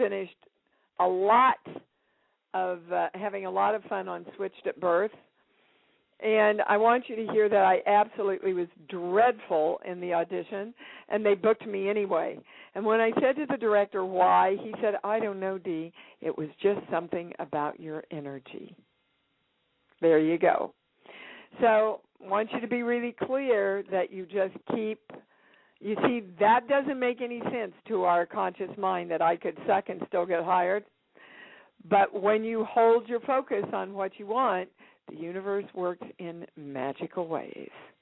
finished a lot of having a lot of fun on Switched at Birth. And I want you to hear that I absolutely was dreadful in the audition, and they booked me anyway. And when I said to the director why, he said, I don't know, Dee. It was just something about your energy. There you go. So I want you to be really clear that you just keep, you see, that doesn't make any sense to our conscious mind that I could suck and still get hired. But when you hold your focus on what you want, the universe works in magical ways.